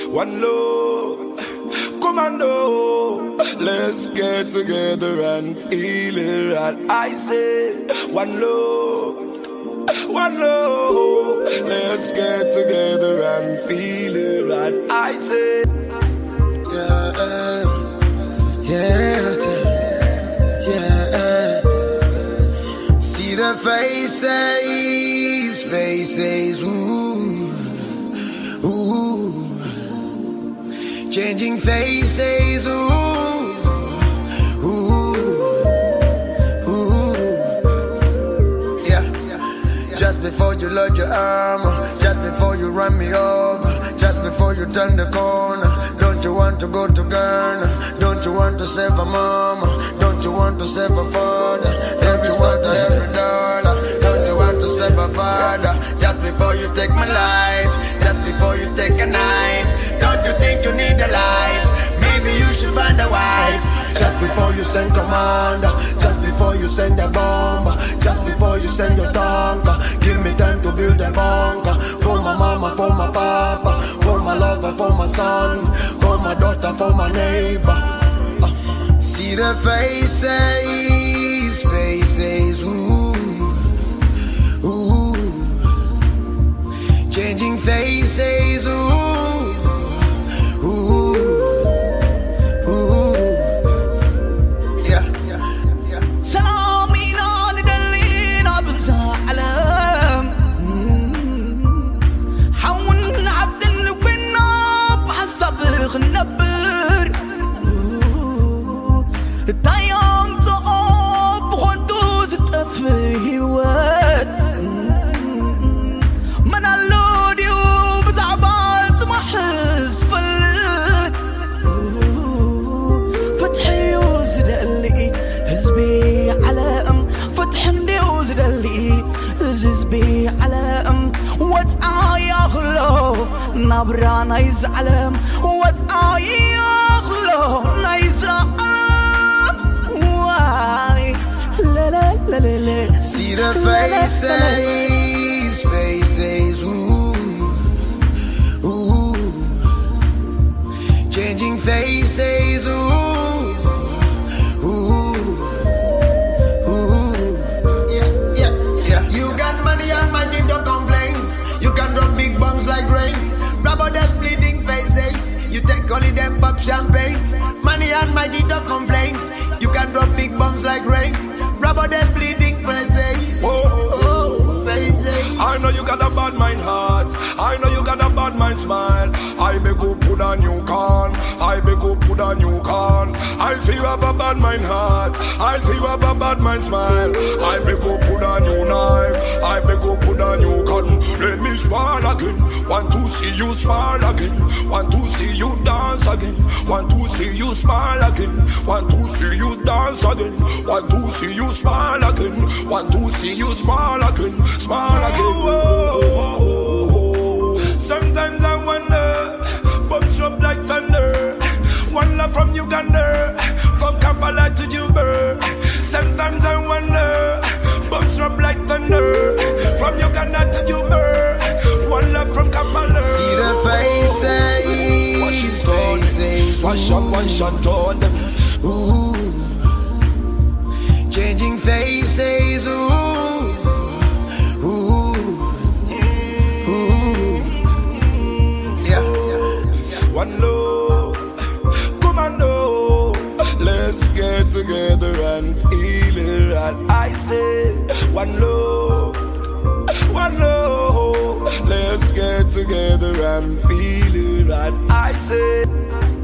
One love, commando. Let's get together and feel it right. I say, one love, one love. Let's get together and feel it right. I say, yeah. See the faces, ooh, changing faces, ooh. Yeah. Just before you load your armor, just before you run me over, just before you turn the corner. Don't you want to go to Ghana? Don't you want to save a mama? Don't you want to save a father? Every Santa, every dollar. Don't you want to save a father? Just before you take my life, just before you take a knife. Don't you think you need a life? Maybe you should find a wife. Just before you send commander, just before you send a bomber, just before you send your tanker. Give me time to build a bunker. For my mama, for my papa, for my lover, for my son, for my daughter, for my neighbor. See the faces, ooh, changing faces, ooh. نبرا نايز علم واتقى يغلو نايز علم واي لا لا لا لا لا. See the faces, ooh, changing faces, ooh. Yeah. You got money and money, don't complain. You can drop big bombs like rain. Rubber that bleeding faces. You take only them pop champagne. Money and money, don't complain. You can drop big bombs like rain. Rubber that bleeding faces. Oh, faces. I know you got a bad mind heart. I know you got a bad mind smile. I beg you put a new can. I beg you put a new can. I see you have a bad mind heart. I see you have a bad mind smile. I beg you put a new knife. I beg you put a new cotton. Let me smile again. Want to see you smile again. Want to see you dance again. Want to see you smile again. Want to see you dance again. Want to see you smile again. Want to see you smile again. Smile again. Sometimes I wonder, bumps up like thunder. One love from Uganda, from Kampala to Juba. Sometimes I wonder, bumps up like thunder. From Uganda to Juba. One love from Kampala. See the faces, wash his faces. Wash up, wash up, on them. Ooh, changing faces, ooh. One love, commando. Let's get together and feel it right. I say, one love, one love. Let's get together and feel it right. I say.